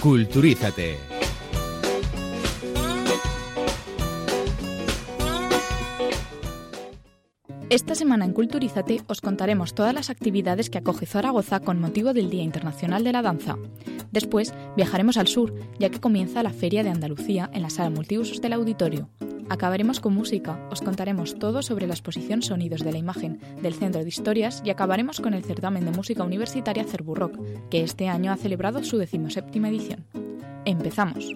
Culturízate. Esta semana en Culturízate os contaremos todas las actividades que acoge Zaragoza con motivo del Día Internacional de la Danza. Después viajaremos al sur, ya que comienza la Feria de Andalucía en la Sala Multiusos del Auditorio. Acabaremos con música, os contaremos todo sobre la exposición Sonidos de la Imagen del Centro de Historias y acabaremos con el certamen de música universitaria Cerburrock, que este año ha celebrado su 17ª edición. ¡Empezamos!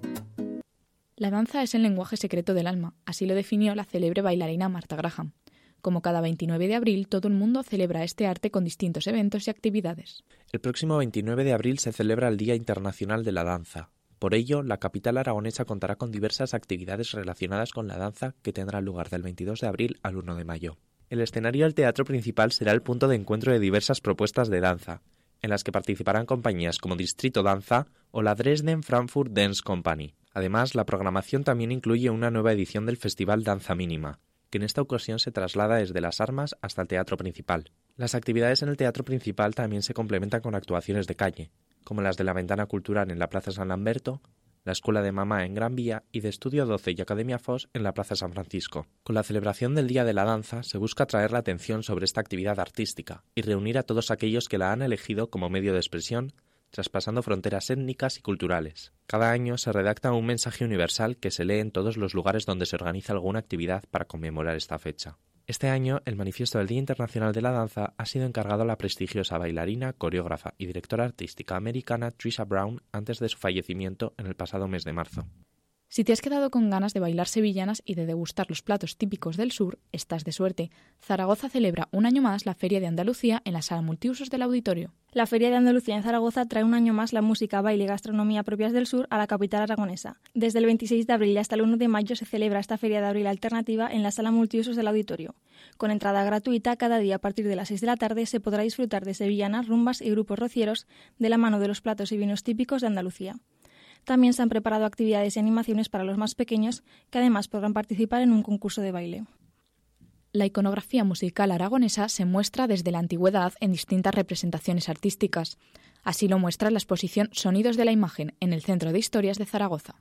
La danza es el lenguaje secreto del alma, así lo definió la célebre bailarina Martha Graham. Como cada 29 de abril, todo el mundo celebra este arte con distintos eventos y actividades. El próximo 29 de abril se celebra el Día Internacional de la Danza. Por ello, la capital aragonesa contará con diversas actividades relacionadas con la danza que tendrán lugar del 22 de abril al 1 de mayo. El escenario del teatro principal será el punto de encuentro de diversas propuestas de danza, en las que participarán compañías como Distrito Danza o la Dresden Frankfurt Dance Company. Además, la programación también incluye una nueva edición del Festival Danza Mínima, que en esta ocasión se traslada desde las Armas hasta el teatro principal. Las actividades en el teatro principal también se complementan con actuaciones de calle, como las de la Ventana Cultural en la Plaza San Lamberto, la Escuela de Mamá en Gran Vía y de Estudio 12 y Academia Foss en la Plaza San Francisco. Con la celebración del Día de la Danza se busca atraer la atención sobre esta actividad artística y reunir a todos aquellos que la han elegido como medio de expresión, traspasando fronteras étnicas y culturales. Cada año se redacta un mensaje universal que se lee en todos los lugares donde se organiza alguna actividad para conmemorar esta fecha. Este año, el manifiesto del Día Internacional de la Danza ha sido encargado a la prestigiosa bailarina, coreógrafa y directora artística americana Trisha Brown antes de su fallecimiento en el pasado mes de marzo. Si te has quedado con ganas de bailar sevillanas y de degustar los platos típicos del sur, estás de suerte. Zaragoza celebra un año más la Feria de Andalucía en la Sala Multiusos del Auditorio. La Feria de Andalucía en Zaragoza trae un año más la música, baile y gastronomía propias del sur a la capital aragonesa. Desde el 26 de abril hasta el 1 de mayo se celebra esta Feria de Abril alternativa en la Sala Multiusos del Auditorio. Con entrada gratuita, cada día a partir de las 6 de la tarde se podrá disfrutar de sevillanas, rumbas y grupos rocieros de la mano de los platos y vinos típicos de Andalucía. También se han preparado actividades y animaciones para los más pequeños, que además podrán participar en un concurso de baile. La iconografía musical aragonesa se muestra desde la antigüedad en distintas representaciones artísticas. Así lo muestra la exposición Sonidos de la Imagen en el Centro de Historias de Zaragoza.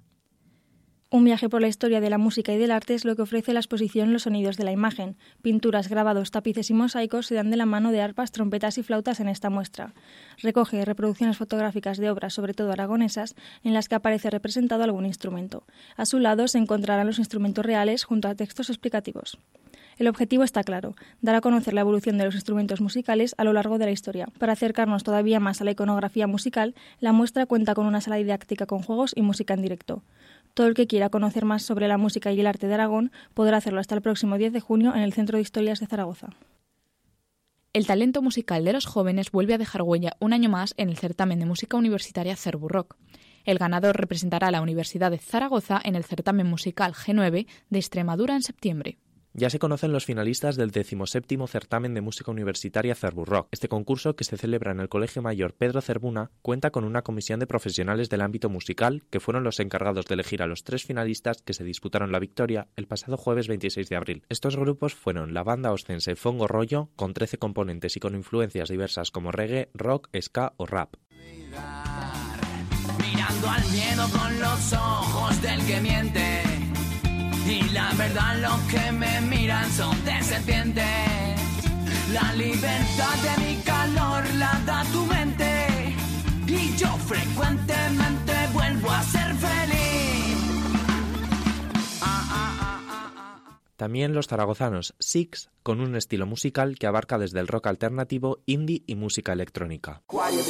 Un viaje por la historia de la música y del arte es lo que ofrece la exposición Los Sonidos de la Imagen. Pinturas, grabados, tapices y mosaicos se dan de la mano de arpas, trompetas y flautas en esta muestra. Recoge reproducciones fotográficas de obras, sobre todo aragonesas, en las que aparece representado algún instrumento. A su lado se encontrarán los instrumentos reales junto a textos explicativos. El objetivo está claro, dar a conocer la evolución de los instrumentos musicales a lo largo de la historia. Para acercarnos todavía más a la iconografía musical, la muestra cuenta con una sala didáctica con juegos y música en directo. Todo el que quiera conocer más sobre la música y el arte de Aragón podrá hacerlo hasta el próximo 10 de junio en el Centro de Historias de Zaragoza. El talento musical de los jóvenes vuelve a dejar huella un año más en el certamen de música universitaria Cerburrock. El ganador representará a la Universidad de Zaragoza en el certamen musical G9 de Extremadura en septiembre. Ya se conocen los finalistas del 17º certamen de música universitaria Cerburrock. Este concurso, que se celebra en el Colegio Mayor Pedro Zerbuna, cuenta con una comisión de profesionales del ámbito musical que fueron los encargados de elegir a los 3 finalistas que se disputaron la victoria el pasado jueves 26 de abril. Estos grupos fueron la banda oscense Fongo Rollo, con 13 componentes y con influencias diversas como reggae, rock, ska o rap. Mirando al miedo con los ojos del que miente, y la verdad lo que me miran son de serpiente. La libertad de mi calor la da tu mente, y yo frecuentemente vuelvo a ser feliz. También los zaragozanos Six, con un estilo musical que abarca desde el rock alternativo, indie y música electrónica.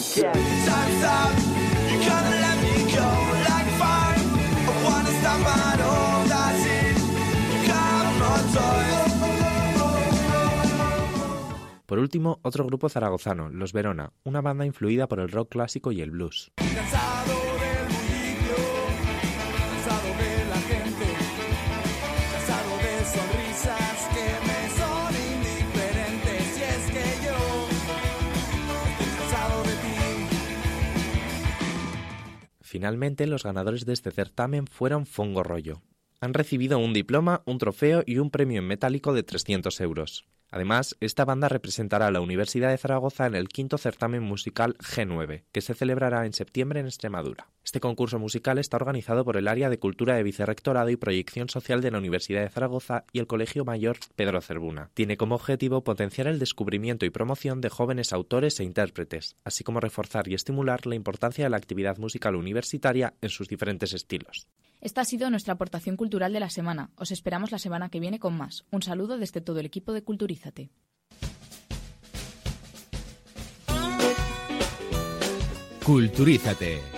Por último, otro grupo zaragozano, Los Verona, una banda influida por el rock clásico y el blues. Cansado del mundillo, cansado de la gente, cansado de sonrisas que me son indiferentes. Y es que yo estoy cansado de ti. Finalmente, los ganadores de este certamen fueron Fongo Rollo. Han recibido un diploma, un trofeo y un premio en metálico de 300 euros. Además, esta banda representará a la Universidad de Zaragoza en el 5º certamen musical G9, que se celebrará en septiembre en Extremadura. Este concurso musical está organizado por el Área de Cultura de Vicerrectorado y Proyección Social de la Universidad de Zaragoza y el Colegio Mayor Pedro Cervuna. Tiene como objetivo potenciar el descubrimiento y promoción de jóvenes autores e intérpretes, así como reforzar y estimular la importancia de la actividad musical universitaria en sus diferentes estilos. Esta ha sido nuestra aportación cultural de la semana. Os esperamos la semana que viene con más. Un saludo desde todo el equipo de Culturízate. Culturízate.